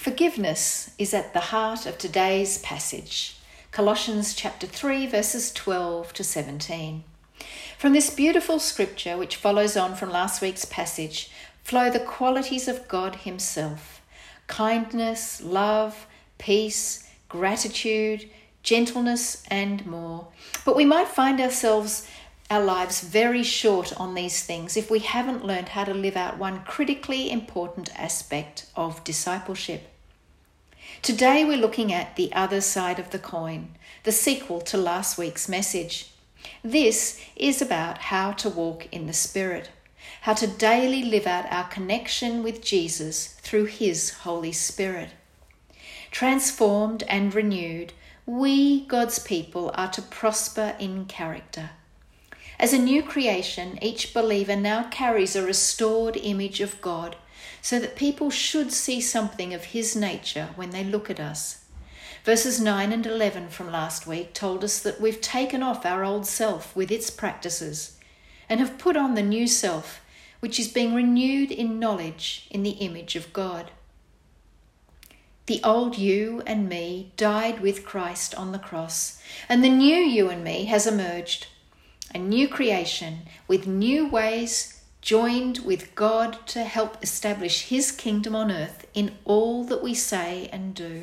Forgiveness is at the heart of today's passage, Colossians chapter 3, verses 12 to 17. From this beautiful scripture, which follows on from last week's passage, flow the qualities of God himself: kindness, love, peace, gratitude, gentleness, and more. But we might find our lives very short on these things if we haven't learned how to live out one critically important aspect of discipleship. Today we're looking at the other side of the coin, the sequel to last week's message. This is about how to walk in the Spirit, how to daily live out our connection with Jesus through his Holy Spirit. Transformed and renewed, we, God's people, are to prosper in character. As a new creation, each believer now carries a restored image of God, so that people should see something of his nature when they look at us. Verses 9 and 11 from last week told us that we've taken off our old self with its practices and have put on the new self, which is being renewed in knowledge in the image of God. The old you and me died with Christ on the cross, and the new you and me has emerged. A new creation with new ways, joined with God to help establish his kingdom on earth in all that we say and do.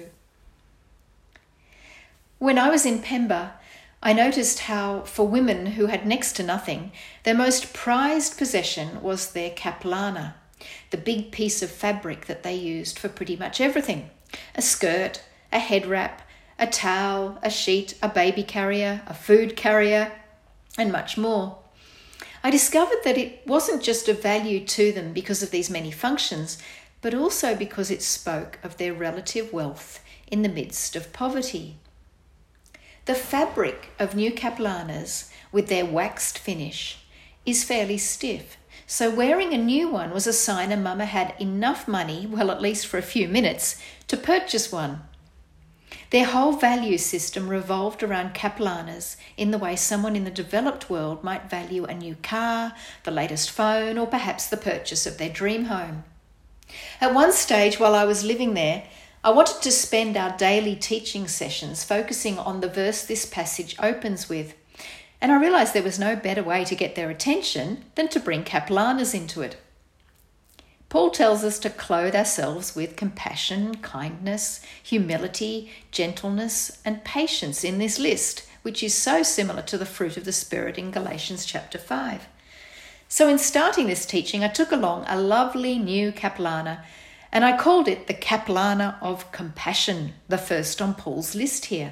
When I was in Pemba, I noticed how, for women who had next to nothing, their most prized possession was their kaplana, the big piece of fabric that they used for pretty much everything: a skirt, a head wrap, a towel, a sheet, a baby carrier, a food carrier, and much more. I discovered that it wasn't just of value to them because of these many functions, but also because it spoke of their relative wealth in the midst of poverty. The fabric of new kaplanas, with their waxed finish, is fairly stiff, so wearing a new one was a sign a mama had enough money, well, at least for a few minutes, to purchase one. Their whole value system revolved around kaplanas in the way someone in the developed world might value a new car, the latest phone, or perhaps the purchase of their dream home. At one stage while I was living there, I wanted to spend our daily teaching sessions focusing on the verse this passage opens with, and I realised there was no better way to get their attention than to bring kaplanas into it. Paul tells us to clothe ourselves with compassion, kindness, humility, gentleness, and patience in this list, which is so similar to the fruit of the Spirit in Galatians chapter 5. So in starting this teaching, I took along a lovely new kaplana, and I called it the Kaplana of Compassion, the first on Paul's list here.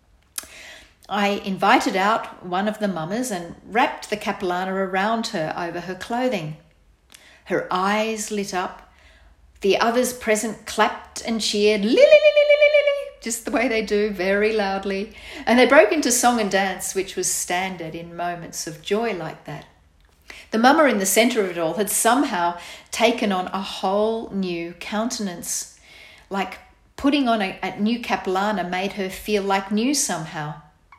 I invited out one of the mamas and wrapped the kaplana around her over her clothing. Her eyes lit up. The others present clapped and cheered, li li li li li li li, just the way they do, very loudly. And they broke into song and dance, which was standard in moments of joy like that. The mama in the centre of it all had somehow taken on a whole new countenance, like putting on a new kaplana made her feel like new somehow.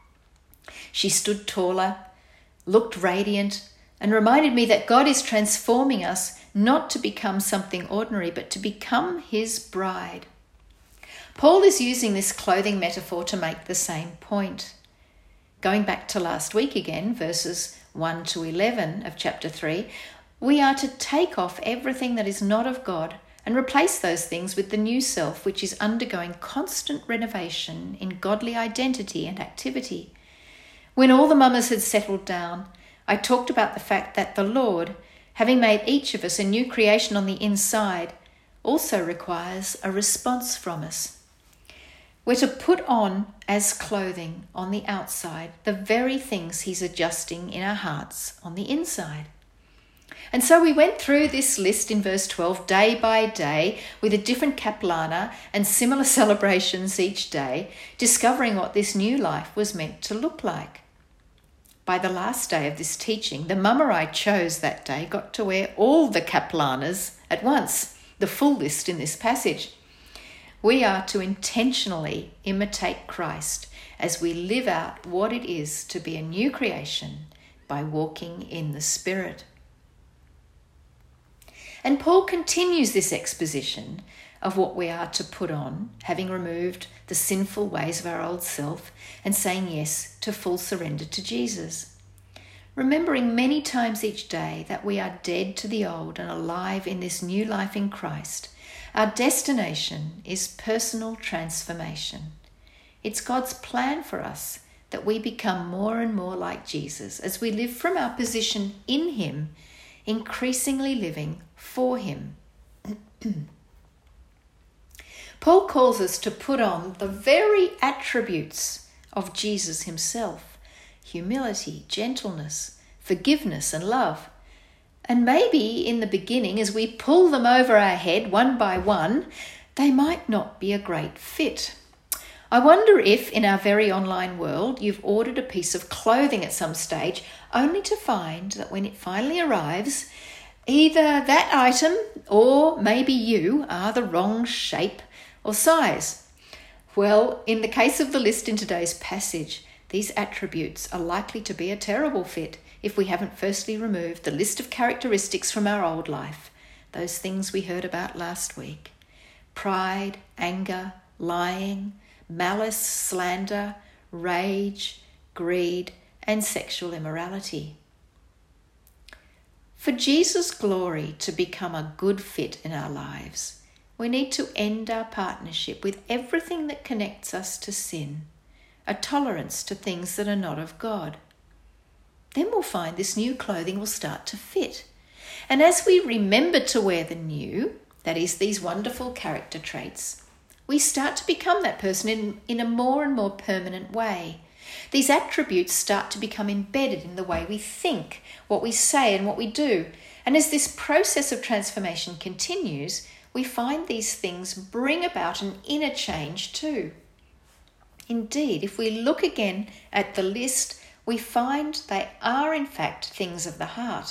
She stood taller, looked radiant, and reminded me that God is transforming us not to become something ordinary, but to become his bride. Paul is using this clothing metaphor to make the same point. Going back to last week again, verses 1 to 11 of chapter 3, we are to take off everything that is not of God and replace those things with the new self, which is undergoing constant renovation in godly identity and activity. When all the mamas had settled down, I talked about the fact that the Lord, having made each of us a new creation on the inside, also requires a response from us. We're to put on as clothing on the outside the very things he's adjusting in our hearts on the inside. And so we went through this list in verse 12 day by day with a different kaplana and similar celebrations each day, discovering what this new life was meant to look like. By the last day of this teaching, the mama I chose that day got to wear all the kaplanas at once, the full list in this passage. We are to intentionally imitate Christ as we live out what it is to be a new creation by walking in the Spirit. And Paul continues this exposition of what we are to put on, having removed the sinful ways of our old self and saying yes to full surrender to Jesus. Remembering many times each day that we are dead to the old and alive in this new life in Christ. Our destination is personal transformation. It's God's plan for us that we become more and more like Jesus as we live from our position in Him, increasingly living for Him. Paul calls us to put on the very attributes of Jesus Himself: humility, gentleness, forgiveness, and love. And maybe in the beginning, as we pull them over our head one by one, they might not be a great fit. I wonder if, in our very online world, you've ordered a piece of clothing at some stage only to find that when it finally arrives, either that item or maybe you are the wrong shape or size. Well, in the case of the list in today's passage, these attributes are likely to be a terrible fit if we haven't firstly removed the list of characteristics from our old life, those things we heard about last week: pride, anger, lying, malice, slander, rage, greed, and sexual immorality. For Jesus' glory to become a good fit in our lives, we need to end our partnership with everything that connects us to sin, a tolerance to things that are not of God. Then we'll find this new clothing will start to fit. And as we remember to wear the new, that is, these wonderful character traits, we start to become that person in a more and more permanent way. These attributes start to become embedded in the way we think, what we say, and what we do. And as this process of transformation continues, we find these things bring about an inner change too. Indeed, if we look again at the list, we find they are in fact things of the heart.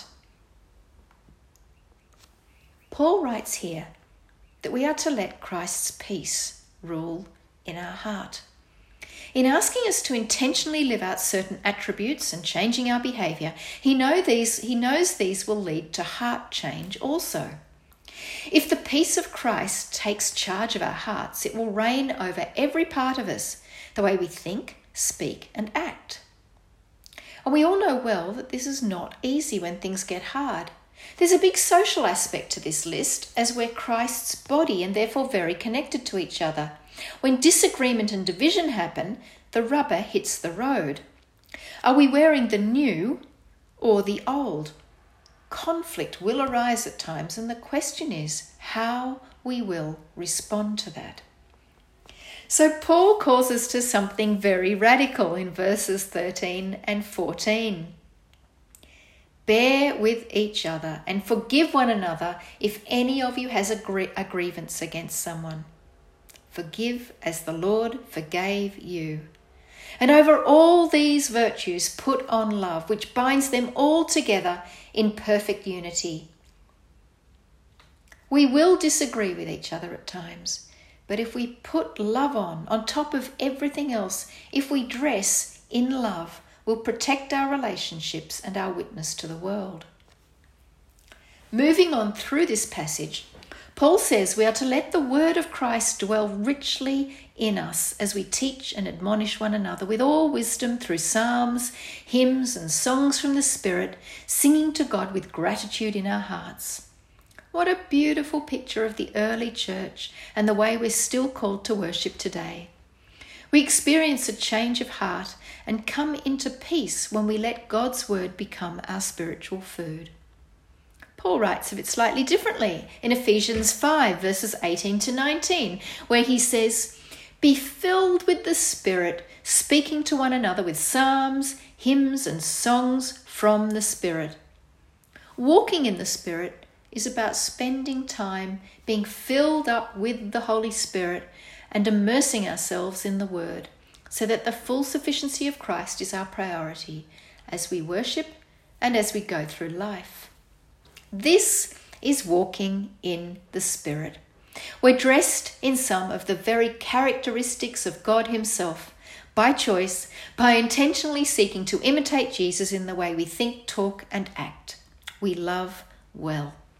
Paul writes here that we are to let Christ's peace rule in our heart. In asking us to intentionally live out certain attributes and changing our behaviour, he knows these will lead to heart change also. If the peace of Christ takes charge of our hearts, it will reign over every part of us, the way we think, speak, and act. And we all know well that this is not easy when things get hard. There's a big social aspect to this list, as we're Christ's body and therefore very connected to each other. When disagreement and division happen, the rubber hits the road. Are we wearing the new or the old? Conflict will arise at times, and the question is how we will respond to that. So Paul calls us to something very radical in verses 13 and 14. Bear with each other and forgive one another if any of you has a grievance against someone. Forgive as the Lord forgave you. And over all these virtues put on love, which binds them all together in perfect unity. We will disagree with each other at times, but if we put love on top of everything else, if we dress in love, we'll protect our relationships and our witness to the world. Moving on through this passage, Paul says we are to let the word of Christ dwell richly in us as we teach and admonish one another with all wisdom through psalms, hymns, and songs from the Spirit, singing to God with gratitude in our hearts. What a beautiful picture of the early church and the way we're still called to worship today. We experience a change of heart and come into peace when we let God's word become our spiritual food. Paul writes of it slightly differently in Ephesians 5 verses 18 to 19, where he says, "Be filled with the Spirit, speaking to one another with psalms, hymns, and songs from the Spirit." Walking in the Spirit is about spending time being filled up with the Holy Spirit and immersing ourselves in the Word, so that the full sufficiency of Christ is our priority as we worship and as we go through life. This is walking in the Spirit. We're dressed in some of the very characteristics of God Himself, by choice, by intentionally seeking to imitate Jesus in the way we think, talk, and act. We love well.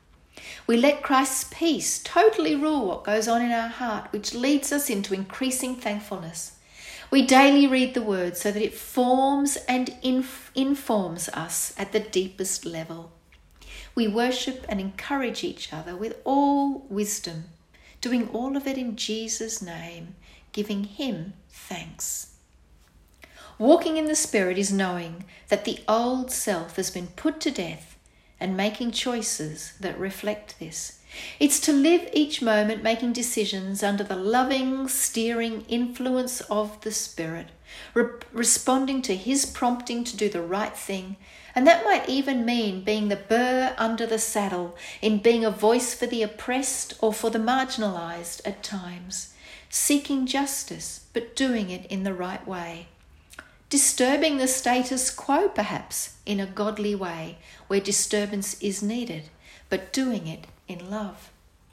We let Christ's peace totally rule what goes on in our heart, which leads us into increasing thankfulness. We daily read the Word so that it forms and informs us at the deepest level. We worship and encourage each other with all wisdom, doing all of it in Jesus' name, giving Him thanks. Walking in the Spirit is knowing that the old self has been put to death and making choices that reflect this. It's to live each moment making decisions under the loving, steering influence of the Spirit, responding to His prompting to do the right thing. And that might even mean being the burr under the saddle, in being a voice for the oppressed or for the marginalised at times, seeking justice, but doing it in the right way. Disturbing the status quo, perhaps, in a godly way, where disturbance is needed, but doing it in love.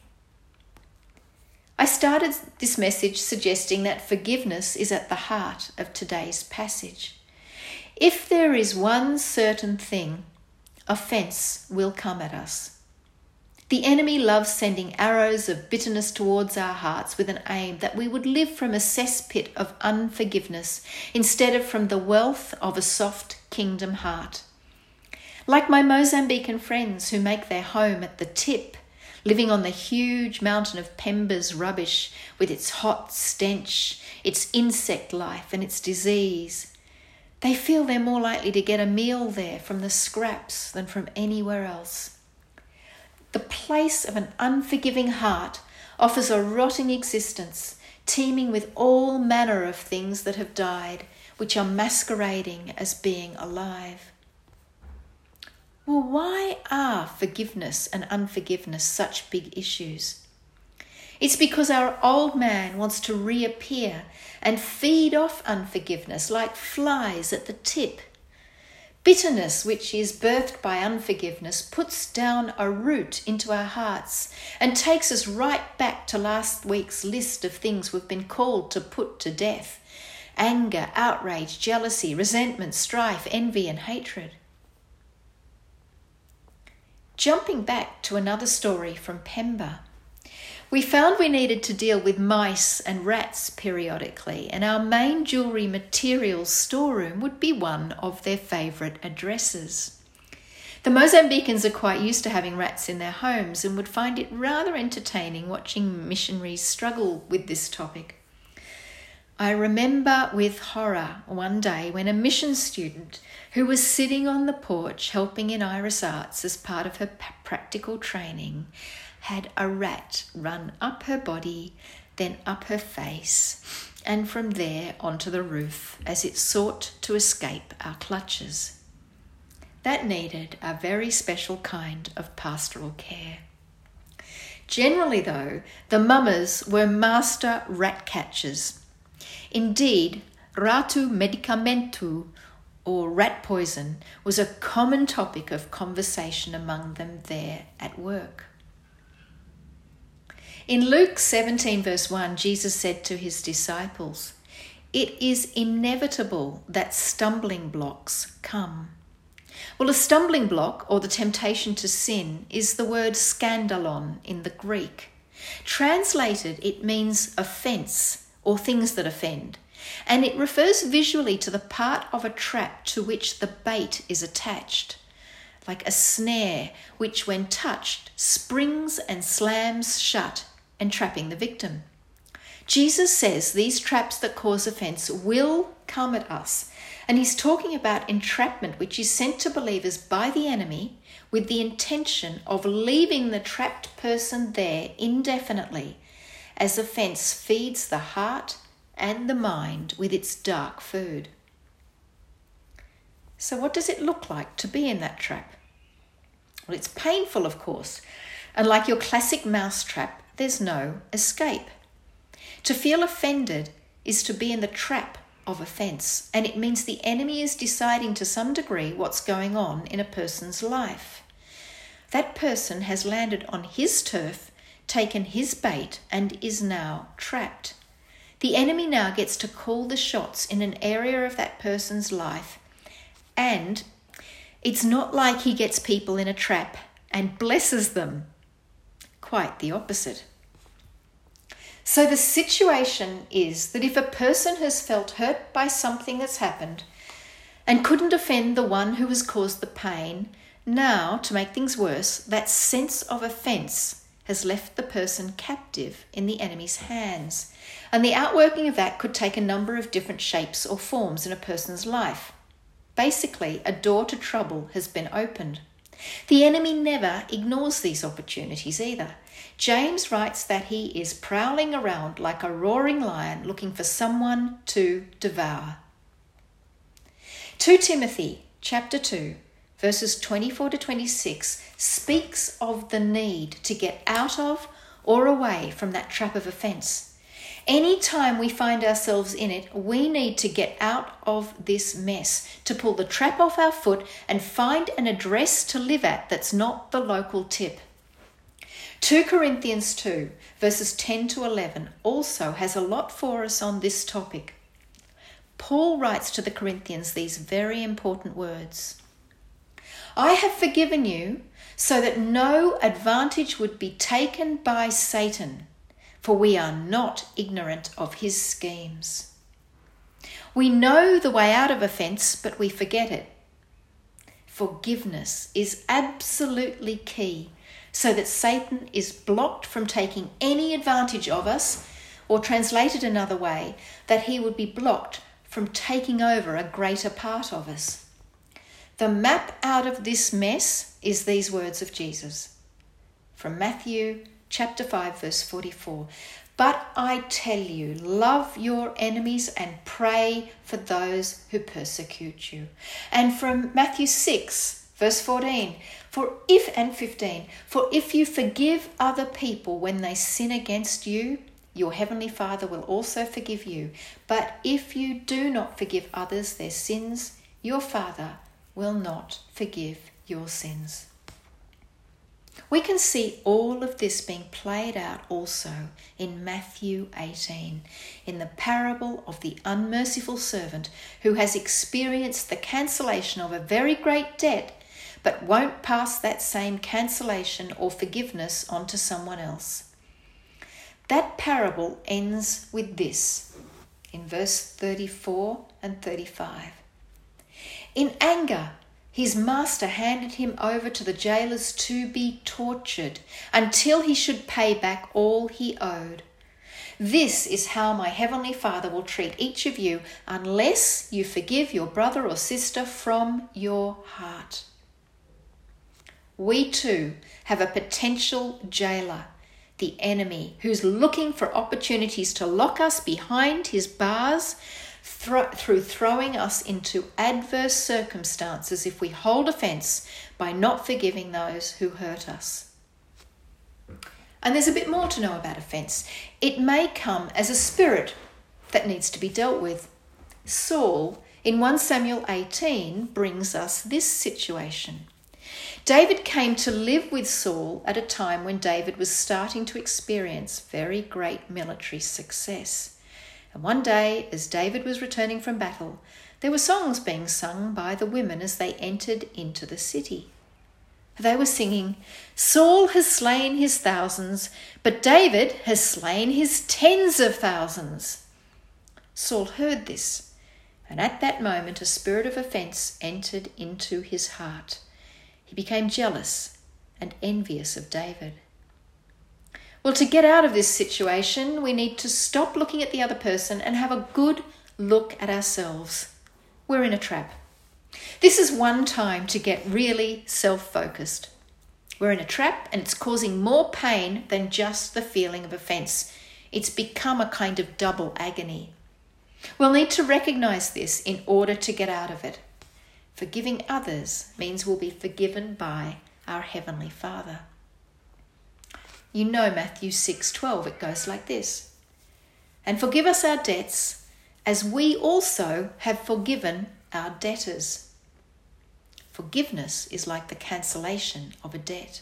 I started this message suggesting that forgiveness is at the heart of today's passage. If there is one certain thing, offence will come at us. The enemy loves sending arrows of bitterness towards our hearts with an aim that we would live from a cesspit of unforgiveness instead of from the wealth of a soft kingdom heart. Like my Mozambican friends who make their home at the tip, living on the huge mountain of Pemba's rubbish with its hot stench, its insect life and its disease. They feel they're more likely to get a meal there from the scraps than from anywhere else. The place of an unforgiving heart offers a rotting existence, teeming with all manner of things that have died, which are masquerading as being alive. Well, why are forgiveness and unforgiveness such big issues? It's because our old man wants to reappear and feed off unforgiveness like flies at the tip. Bitterness, which is birthed by unforgiveness, puts down a root into our hearts and takes us right back to last week's list of things we've been called to put to death: anger, outrage, jealousy, resentment, strife, envy, and hatred. Jumping back to another story from Pemba, we found we needed to deal with mice and rats periodically, and our main jewellery materials storeroom would be one of their favourite addresses. The Mozambicans are quite used to having rats in their homes and would find it rather entertaining watching missionaries struggle with this topic. I remember with horror one day when a mission student who was sitting on the porch helping in Iris Arts as part of her practical training had a rat run up her body, then up her face, and from there onto the roof as it sought to escape our clutches. That needed a very special kind of pastoral care. Generally, though, the mummers were master rat catchers. Indeed, ratu medicamentu, or rat poison, was a common topic of conversation among them there at work. In Luke 17 verse 1, Jesus said to his disciples, "It is inevitable that stumbling blocks come." Well, a stumbling block, or the temptation to sin, is the word scandalon in the Greek. Translated, it means offence, or things that offend, and it refers visually to the part of a trap to which the bait is attached, like a snare which, when touched, springs and slams shut, entrapping the victim. Jesus says these traps that cause offence will come at us, and he's talking about entrapment, which is sent to believers by the enemy with the intention of leaving the trapped person there indefinitely, as offence feeds the heart and the mind with its dark food. So what does it look like to be in that trap? Well, it's painful, of course, and like your classic mouse trap, there's no escape. To feel offended is to be in the trap of offence, and it means the enemy is deciding to some degree what's going on in a person's life. That person has landed on his turf, taken his bait, and is now trapped. The enemy now gets to call the shots in an area of that person's life, and it's not like he gets people in a trap and blesses them. quite the opposite. So the situation is that if a person has felt hurt by something that's happened and couldn't defend the one who has caused the pain, now, to make things worse, that sense of offence has left the person captive in the enemy's hands. And the outworking of that could take a number of different shapes or forms in a person's life. Basically, a door to trouble has been opened. The enemy never ignores these opportunities either. James writes that he is prowling around like a roaring lion looking for someone to devour. 2 Timothy chapter 2, verses 24 to 26 speaks of the need to get out of or away from that trap of offence. Any time we find ourselves in it, we need to get out of this mess, to pull the trap off our foot and find an address to live at that's not the local tip. 2 Corinthians 2, verses 10 to 11 also has a lot for us on this topic. Paul writes to the Corinthians these very important words. I have forgiven you so that no advantage would be taken by Satan, for we are not ignorant of his schemes. We know the way out of offence, but we forget it. Forgiveness is absolutely key so that Satan is blocked from taking any advantage of us, or translated another way, that he would be blocked from taking over a greater part of us. The map out of this mess is these words of Jesus from Matthew chapter 5, verse 44. But I tell you, love your enemies and pray for those who persecute you. And from Matthew 6, verse 14, for if you forgive other people when they sin against you, your heavenly Father will also forgive you. But if you do not forgive others their sins, your Father will not forgive your sins. We can see all of this being played out also in Matthew 18, in the parable of the unmerciful servant who has experienced the cancellation of a very great debt, but won't pass that same cancellation or forgiveness on to someone else. That parable ends with this, in verse 34 and 35. In anger, his master handed him over to the jailers to be tortured until he should pay back all he owed. This is how my heavenly Father will treat each of you unless you forgive your brother or sister from your heart. We too have a potential jailer, the enemy, who's looking for opportunities to lock us behind his bars through throwing us into adverse circumstances if we hold offence by not forgiving those who hurt us. And there's a bit more to know about offence. It may come as a spirit that needs to be dealt with. Saul, in 1 Samuel 18, brings us this situation. David came to live with Saul at a time when David was starting to experience very great military success. And one day, as David was returning from battle, there were songs being sung by the women as they entered into the city. They were singing, Saul has slain his thousands, but David has slain his tens of thousands. Saul heard this, and at that moment a spirit of offence entered into his heart. He became jealous and envious of David. Well, to get out of this situation, we need to stop looking at the other person and have a good look at ourselves. We're in a trap. This is one time to get really self-focused. We're in a trap and it's causing more pain than just the feeling of offence. It's become a kind of double agony. We'll need to recognise this in order to get out of it. Forgiving others means we'll be forgiven by our Heavenly Father. You know Matthew 6:12, it goes like this. And forgive us our debts as we also have forgiven our debtors. Forgiveness is like the cancellation of a debt.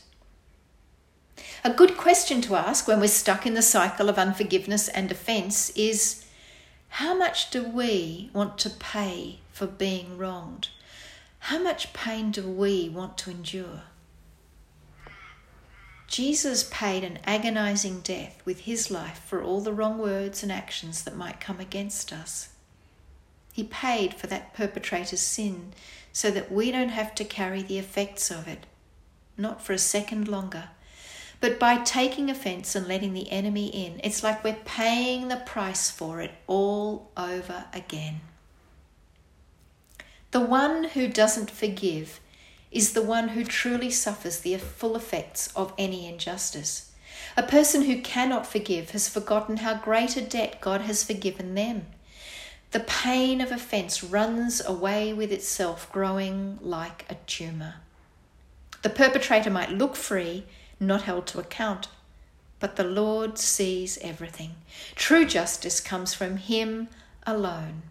A good question to ask when we're stuck in the cycle of unforgiveness and offence is, how much do we want to pay for being wronged? How much pain do we want to endure? Jesus paid an agonizing death with his life for all the wrong words and actions that might come against us. He paid for that perpetrator's sin so that we don't have to carry the effects of it, not for a second longer. But by taking offense and letting the enemy in, it's like we're paying the price for it all over again. The one who doesn't forgive is the one who truly suffers the full effects of any injustice. A person who cannot forgive has forgotten how great a debt God has forgiven them. The pain of offense runs away with itself, growing like a tumor. The perpetrator might look free, not held to account, but the Lord sees everything. True justice comes from him alone.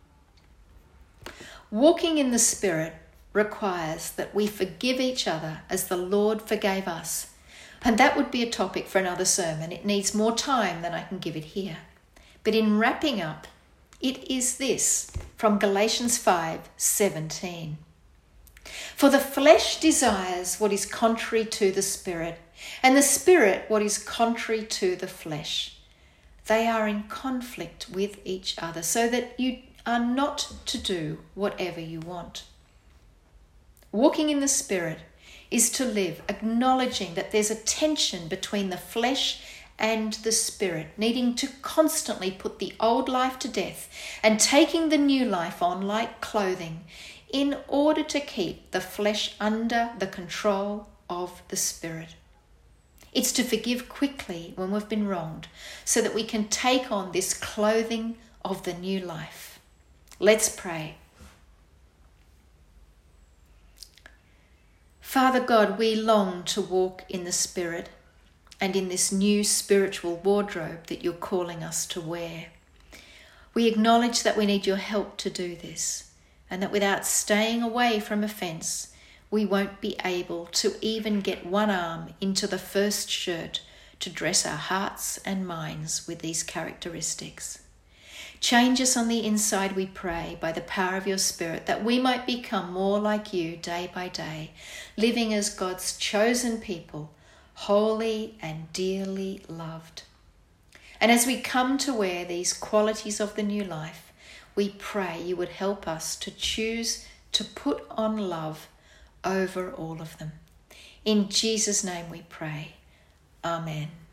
Walking in the Spirit requires that we forgive each other as the Lord forgave us. And that would be a topic for another sermon. It needs more time than I can give it here. But in wrapping up, it is this from Galatians 5:17. For the flesh desires what is contrary to the Spirit, and the Spirit what is contrary to the flesh. They are in conflict with each other, so that you are not to do whatever you want. Walking in the Spirit is to live acknowledging that there's a tension between the flesh and the Spirit, needing to constantly put the old life to death and taking the new life on like clothing in order to keep the flesh under the control of the Spirit. It's to forgive quickly when we've been wronged so that we can take on this clothing of the new life. Let's pray. Father God, we long to walk in the Spirit and in this new spiritual wardrobe that you're calling us to wear. We acknowledge that we need your help to do this, and that without staying away from offence, we won't be able to even get one arm into the first shirt to dress our hearts and minds with these characteristics. Change us on the inside, we pray, by the power of your Spirit, that we might become more like you day by day, living as God's chosen people, holy and dearly loved. And as we come to wear these qualities of the new life, we pray you would help us to choose to put on love over all of them. In Jesus' name we pray. Amen.